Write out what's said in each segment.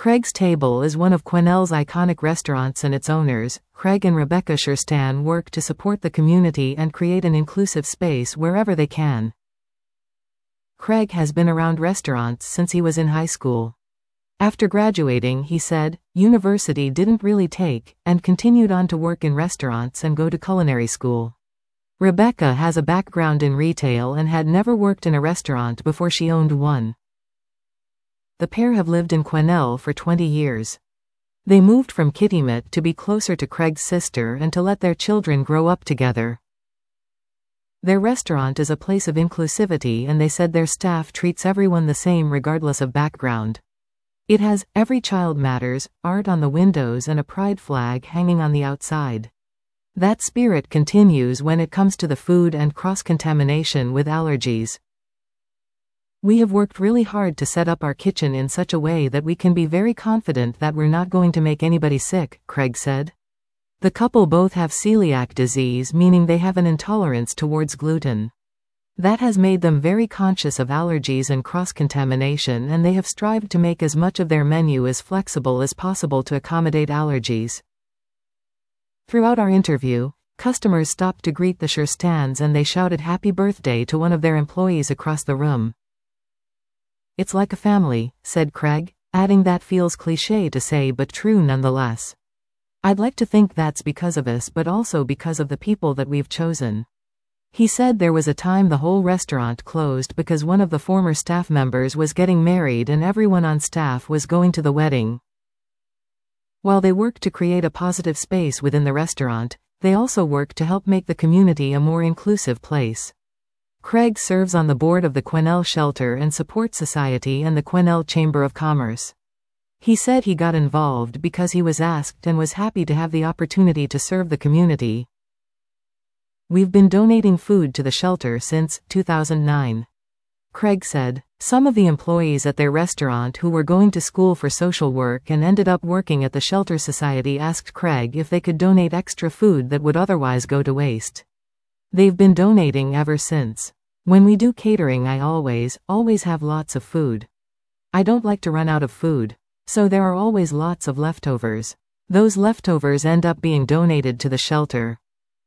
Craig's Table is one of Quesnel's iconic restaurants, and its owners, Craig and Rebecca Sherstan, work to support the community and create an inclusive space wherever they can. Craig has been around restaurants since he was in high school. After graduating, he said, university didn't really take, and continued on to work in restaurants and go to culinary school. Rebecca has a background in retail and had never worked in a restaurant before she owned one. The pair have lived in Quesnel for 20 years. They moved from Kitimat to be closer to Craig's sister and to let their children grow up together. Their restaurant is a place of inclusivity, and they said their staff treats everyone the same regardless of background. It has "Every Child Matters" art on the windows and a pride flag hanging on the outside. That spirit continues when it comes to the food and cross-contamination with allergies. We have worked really hard to set up our kitchen in such a way that we can be very confident that we're not going to make anybody sick, Craig said. The couple both have celiac disease, meaning they have an intolerance towards gluten. That has made them very conscious of allergies and cross-contamination, and they have strived to make as much of their menu as flexible as possible to accommodate allergies. Throughout our interview, customers stopped to greet the Sherstans, and they shouted happy birthday to one of their employees across the room. "It's like a family," said Craig, adding that feels cliché to say but true nonetheless. "I'd like to think that's because of us, but also because of the people that we've chosen." He said there was a time the whole restaurant closed because one of the former staff members was getting married and everyone on staff was going to the wedding. While they work to create a positive space within the restaurant, they also work to help make the community a more inclusive place. Craig serves on the board of the Quesnel Shelter and Support Society and the Quesnel Chamber of Commerce. He said he got involved because he was asked and was happy to have the opportunity to serve the community. "We've been donating food to the shelter since 2009. Craig said. Some of the employees at their restaurant who were going to school for social work and ended up working at the Shelter Society asked Craig if they could donate extra food that would otherwise go to waste. They've been donating ever since. When we do catering, I always have lots of food. I don't like to run out of food. So there are always lots of leftovers. Those leftovers end up being donated to the shelter."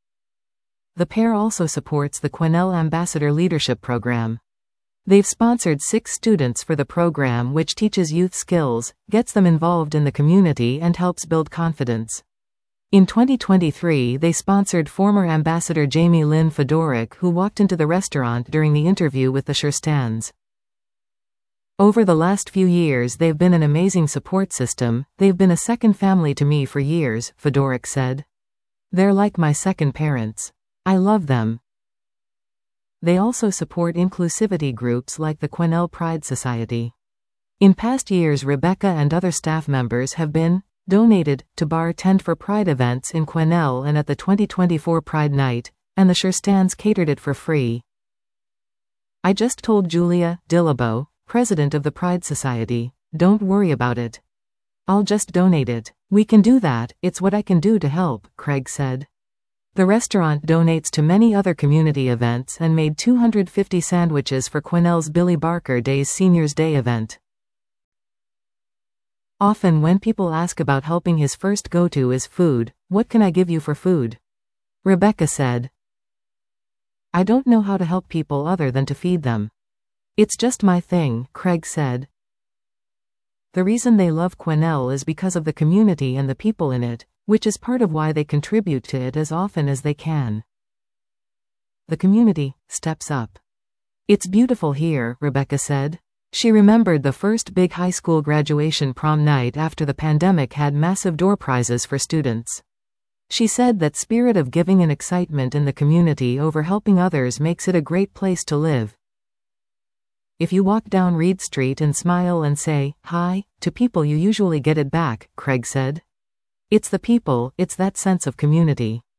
The pair also supports the Quesnel Ambassador Leadership Program. They've sponsored 6 students for the program, which teaches youth skills, gets them involved in the community, and helps build confidence. In 2023, they sponsored former Ambassador Jamie Lynn Fedoruk, who walked into the restaurant during the interview with the Sherstans. "Over the last few years, they've been an amazing support system. They've been a second family to me for years," Fedoruk said. "They're like my second parents. I love them." They also support inclusivity groups like the Quesnel Pride Society. In past years, Rebecca and other staff members have been donated to bartend for Pride events in Quesnel and at the 2024 Pride Night, and the Sherstans catered it for free. "I just told Julia Dillabo, president of the Pride Society, don't worry about it. I'll just donate it. We can do that, it's what I can do to help," Craig said. The restaurant donates to many other community events and made 250 sandwiches for Quesnel's Billy Barker Day's Seniors Day event. Often when people ask about helping, his first go-to is food. "What can I give you for food?" Rebecca said. "I don't know how to help people other than to feed them. It's just my thing," Craig said. The reason they love Quesnel is because of the community and the people in it, which is part of why they contribute to it as often as they can. The community steps up. "It's beautiful here," Rebecca said. She remembered the first big high school graduation prom night after the pandemic had massive door prizes for students. She said that spirit of giving and excitement in the community over helping others makes it a great place to live. "If you walk down Reed Street and smile and say, 'Hi,' to people, you usually get it back," Craig said. "It's the people, it's that sense of community."